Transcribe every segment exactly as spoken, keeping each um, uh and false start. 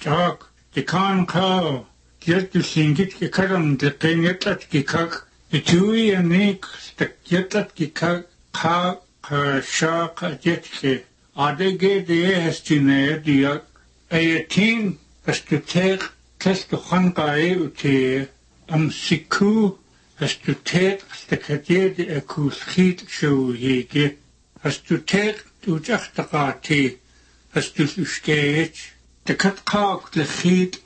talk the can cow get to sing it ki karam the penyatlat ki kak the tui and nik the yatlat ki kak ka ka sha ka jetke adege de hestine dia eighteen has to take test to hankai uti am siku has to take the kadid a kuskit show hege has to take to jachtaqati has to sketch the kat kak the khit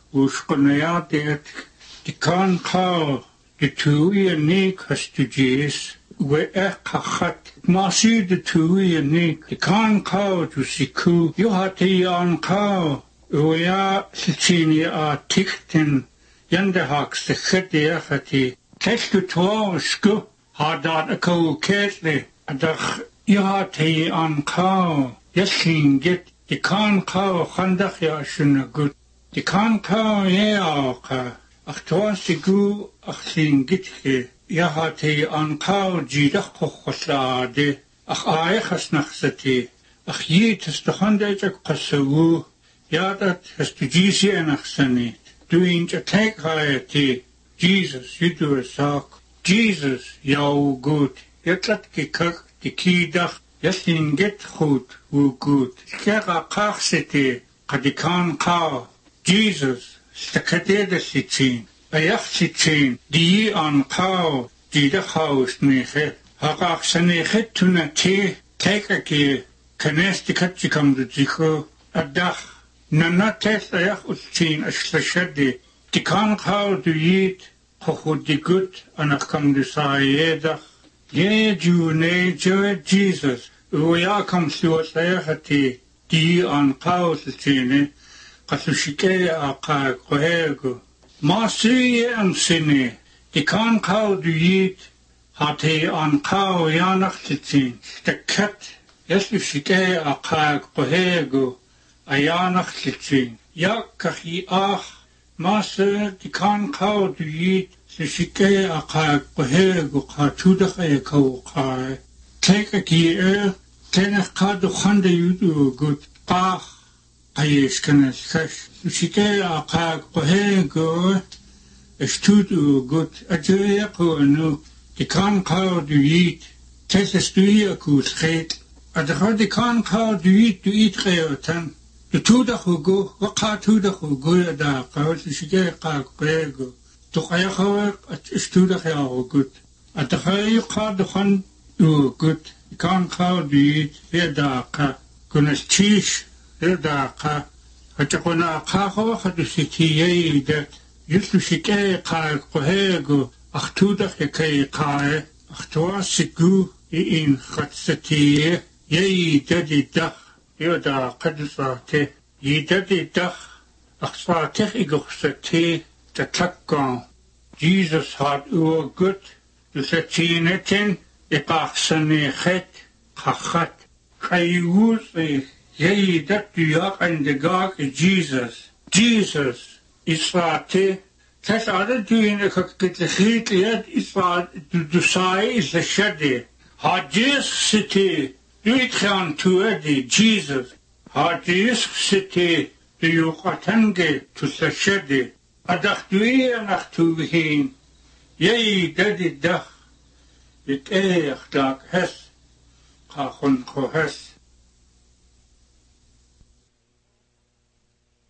ushqnayat the kan ka the tui and nik has to jis we ekhat masi the tui and nik the kan ka to siku you hati on ka Oya Sicini a tichten Yandahaks the Khete Hati Testu Tor Sku Hadat a co Ketle Adach Yahati on cow Yashin get the can cow Handach Yashuna good the can cow Yaka Achtor Sigu Achin Gitke Yahati on cow Jidach Hoslade Ach Ayachas Nachsati Ach Yitas the Handajak Kasawu Ja, dat has to Jesus en achsani. Doing a take hayati. Jesus, you do a sock. Jesus, jou good. Jetlat gekak, die kiedach. Jessin get goed, wo good. Skera kachsete, kadikan ka. Jesus, stakadede sitsin. Ayach sitsin, die an ka. Die de haus neche. Hakachsani het tuna te. Tekake, kanesti katjikam de zicho. Adach. Nana test ayach utsin ashlashadi. Die kan how do eat, hochud die good, anach kam de saedach. Ye ju ne jo Jesus. Uya kam suot ayachati. Die an kaus sine. Kasushike aka kohego. Masi am sine. Die kan how do eat. Hati an kau yanach sitsin. The cat. Yeslushike aka kohego. Ayanach litsin. Ja, kachi ach, master, die kan kau du yit, se shike aka kohego ka tudach e kau kai. Teka ki e, tenach ka du khande yudu gut, pach, kayesh kanes kash. Se shike aka kohego, es tudu gut, adjoya ko anu, die kan kau du yit, teses du yakus chet, adachar die kan kau du yit, du yit reotan. The two da hugo, waka two da hugo da kaus shige ka kwego. To kaya kawa at stu da kaya good. At the kaya ka da khan do good. Kan ka di he da ka. Kunas chish he da ka. At kona ka kawa khadu sitiye da. Yuslu shige ka kwego. Ach tu da kaya ka. Ach to sigu in khatsatiye. Ye da di da. Yoda kadusate, yidadi dach, achsvatech igochsate, the takkan. Jesus had uur gut, du satinetin, ipachsane chet, chachat. Kayuzi, yedat du yak and the gag Jesus. Jesus, isvate, tes ada duin a kakitlichit liad, isvat, du dusai is the shadi. Hadis city, Du it gaan to Eddie, Jesus. Hadis city, du yukatange to Sashedi. Adach du nach to heen. Yea, daddy dach. It each dag hes. Kachon kohes.